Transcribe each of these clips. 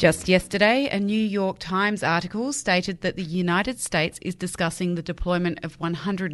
Just yesterday, a New York Times article stated that the United States is discussing the deployment of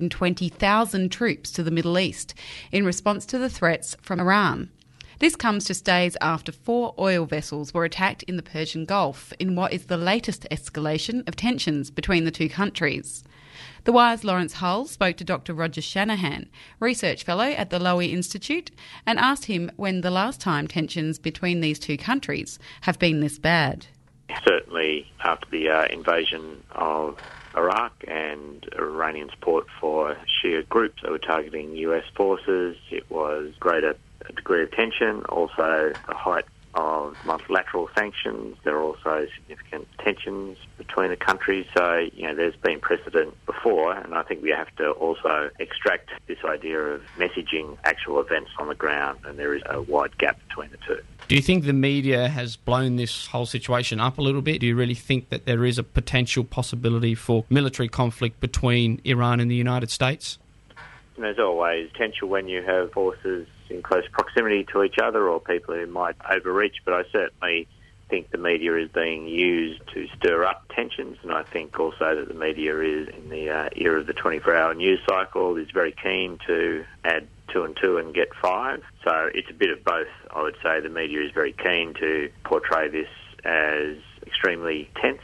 120,000 troops to the Middle East in response to the threats from Iran. This comes just days after 4 oil vessels were attacked in the Persian Gulf in what is the latest escalation of tensions between the two countries. The Wire's Lawrence Hull spoke to Dr Roger Shanahan, Research Fellow at the Lowy Institute, and asked him when the last time tensions between these two countries have been this bad. Certainly after the invasion of Iraq and Iranian support for Shia groups that were targeting US forces, it was a degree of tension, also the height of multilateral sanctions. There are also significant tensions between the countries. So, there's been precedent before, and I think we have to also extract this idea of messaging actual events on the ground, and there is a wide gap between the two. Do you think the media has blown this whole situation up a little bit? Do you really think that there is a potential possibility for military conflict between Iran and the United States? There's always potential when you have forces in close proximity to each other or people who might overreach, but I certainly think the media is being used to stir up tensions, and I think also that the media is, in the era of the 24-hour news cycle, is very keen to add 2 and 2 and get 5. So it's a bit of both. I would say the media is very keen to portray this as extremely tense,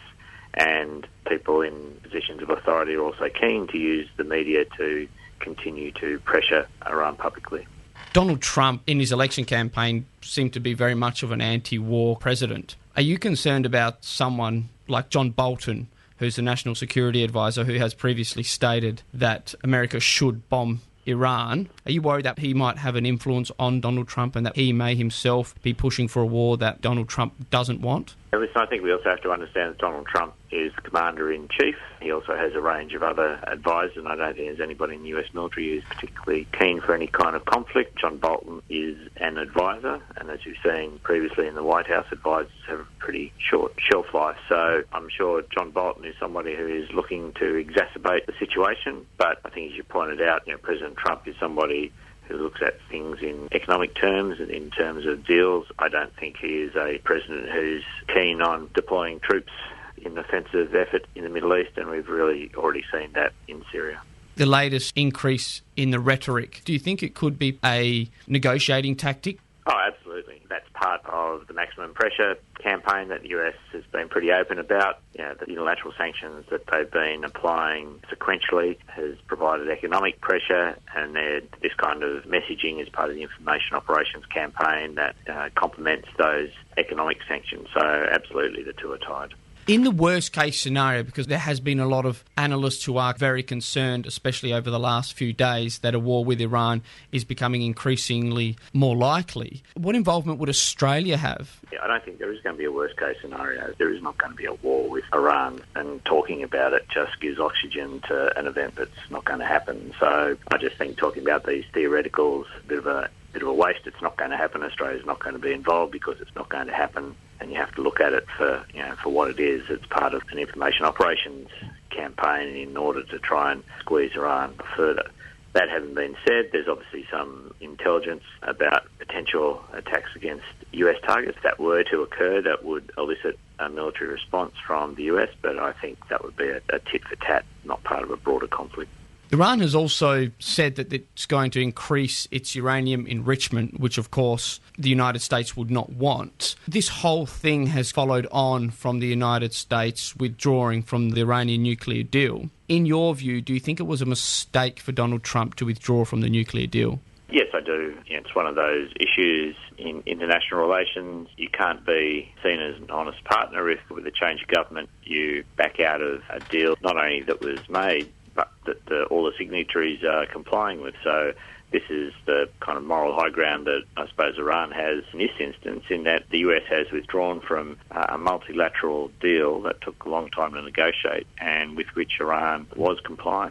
and people in positions of authority are also keen to use the media to continue to pressure Iran publicly. Donald Trump, in his election campaign, seemed to be very much of an anti-war president. Are you concerned about someone like John Bolton, who's the National Security Advisor, who has previously stated that America should bomb Iran? Are you worried that he might have an influence on Donald Trump and that he may himself be pushing for a war that Donald Trump doesn't want? Listen, I think we also have to understand that Donald Trump is Commander-in-Chief. He also has a range of other advisors, and I don't think there's anybody in the US military who's particularly keen for any kind of conflict. John Bolton is an advisor, and as you've seen previously in the White House, advisors have a pretty short shelf life. So I'm sure John Bolton is somebody who is looking to exacerbate the situation. But I think, as you pointed out, President Trump is somebody who looks at things in economic terms and in terms of deals. I don't think he is a president who's keen on deploying troops in offensive effort in the Middle East, and we've really already seen that in Syria. The latest increase in the rhetoric, do you think it could be a negotiating tactic? Oh, absolutely. That's part of the maximum pressure campaign that the US has been pretty open about. The unilateral sanctions that they've been applying sequentially has provided economic pressure, and this kind of messaging is part of the information operations campaign that complements those economic sanctions. So absolutely the two are tied. In the worst case scenario, because there has been a lot of analysts who are very concerned, especially over the last few days, that a war with Iran is becoming increasingly more likely, what involvement would Australia have? I don't think there is going to be a worst case scenario. There is not going to be a war with Iran, and talking about it just gives oxygen to an event that's not going to happen. So I just think talking about these theoreticals is a bit of a waste. It's not going to happen. Australia's not going to be involved because it's not going to happen, and you have to look at it for what it is. It's part of an information operations campaign in order to try and squeeze Iran further. That having been said, there's obviously some intelligence about potential attacks against US targets. If that were to occur, that would elicit a military response from the US, but I think that would be a tit for tat, not part of a broader conflict. Iran has also said that it's going to increase its uranium enrichment, which of course the United States would not want. This whole thing has followed on from the United States withdrawing from the Iranian nuclear deal. In your view, do you think it was a mistake for Donald Trump to withdraw from the nuclear deal? Yes, I do. It's one of those issues in international relations. You can't be seen as an honest partner if, with a change of government, you back out of a deal not only that was made, but that all the signatories are complying with. So this is the kind of moral high ground that I suppose Iran has in this instance, in that the US has withdrawn from a multilateral deal that took a long time to negotiate and with which Iran was complying.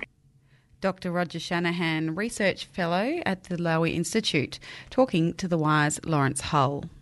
Dr Roger Shanahan, Research Fellow at the Lowy Institute, talking to The Wire's Lawrence Hull.